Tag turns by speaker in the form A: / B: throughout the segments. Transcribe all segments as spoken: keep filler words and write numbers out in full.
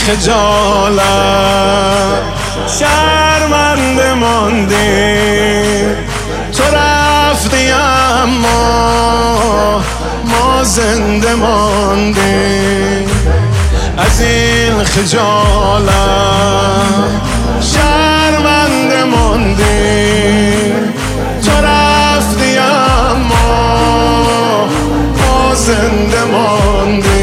A: خجالت شرمنده ماندیم، تو رفتی اما ما زنده ماندیم. از این خجالت شرمنده ماندیم، تو رفتی اما ما زنده ماندیم.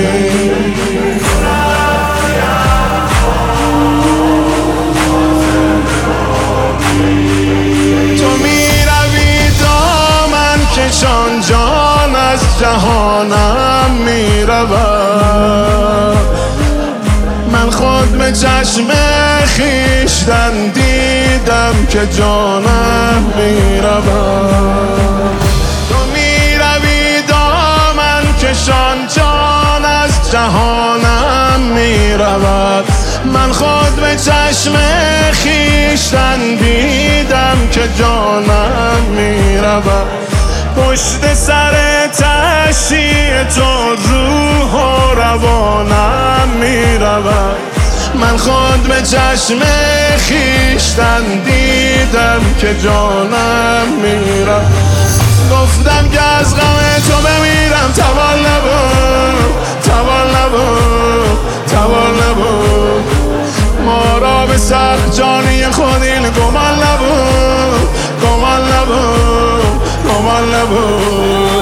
A: تو میروی دامن کشان، جان از جهانم میرود. من خود به چشم خویشتن دیدم که جانم میرود. تو میروی دامن کشان، جان از جهانم میرود. من خود به چشم خویشتن دیدم که جانم میرود. پشت سر تشییع تو روح و روانم میرود. من خود به چشم خویشتن دیدم که جانم میرود. گفتم که از غم تو بمیرم، توان نبود، توان نبود، توان نبود. ما را به سخت جانی خود این گمان نبود، گمان نبود، گمان نبود.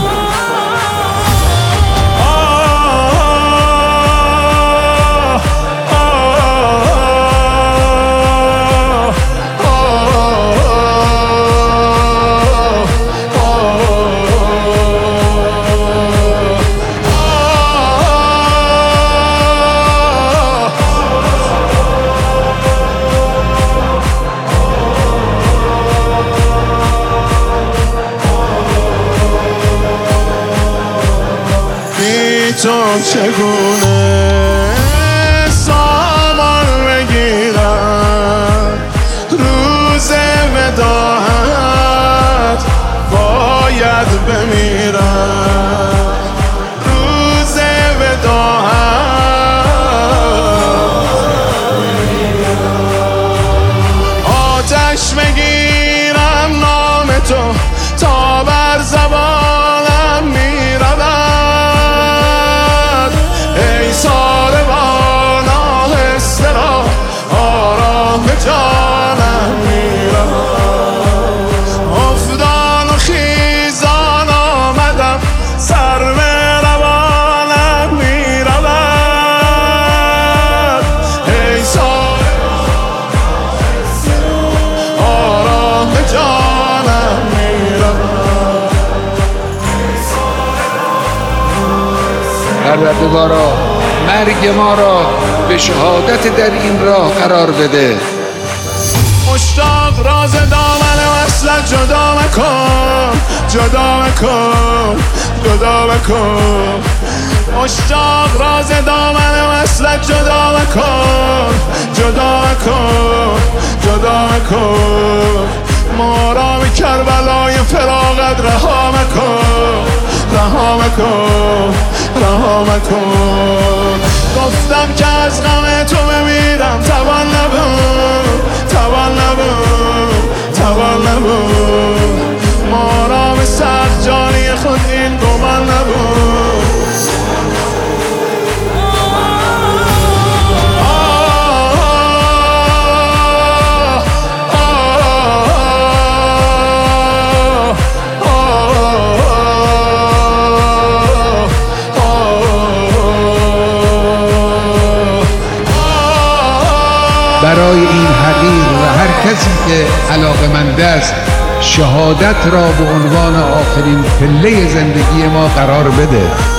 A: تو چگونه سامان بگیرم، روز وداعت باید بمیرم. روز وداعت آتش بگیرم نام تو تا بر زبانم میرود. ساربان آهسته را آرام جانم میرود. افتان و خیزان آمدم، سر به روانم میرود. ای ساربان آهسته را آرام جانم میرود.
B: پروردگارا مرگ ما را به شهادت در این راه قرار بده.
A: مشتاق راز دامن وصلت جدا مکن، جدا مکن، جدا مکن. مشتاق راز دامن وصلت جدا مکن، جدا مکن، جدا مکن. ما را به کربلای فراقت رها مکن، رها مکن، رها مکن. گفتم که از غم تو بمیرم، توان نبود، توان نبود، توان نبود. ما را به سخت جانی خود این گمان نبود.
B: برای این حقیر و هر کسی که علاقه‌مند است شهادت را به عنوان آخرین پله زندگی ما قرار بده.